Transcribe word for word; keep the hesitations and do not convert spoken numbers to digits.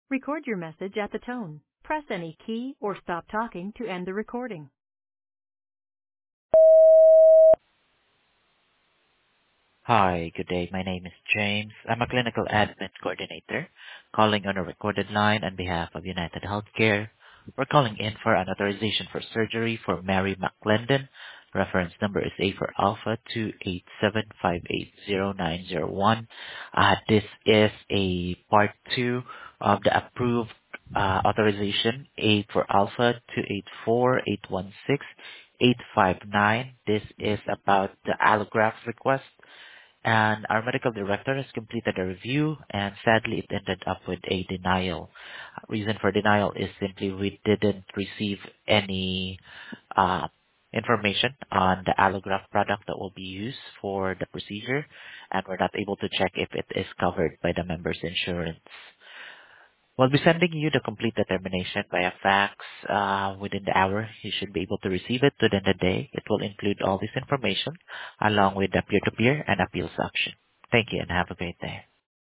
Record your message at the tone. Press any key or stop talking to end the recording. Hi, good day. My name is James. I'm a clinical admin coordinator calling on a recorded line on behalf of United Healthcare. We're calling in for an authorization for surgery for Mary McClendon. Reference number is A for Alpha two eight seven five eight zero nine zero one. Uh, this is a part two of the approved uh, authorization A for Alpha two eight four eight one six eight five nine. This is about the allograft request, and our medical director has completed a review, and sadly it ended up with a denial. Reason for denial is simply we didn't receive any uh, information on the allograft product that will be used for the procedure, and we're not able to check if it is covered by the member's insurance. We'll be sending you the complete determination via fax uh, within the hour. You should be able to receive it within the day. It will include all this information along with the peer-to-peer and appeals option. Thank you and have a great day.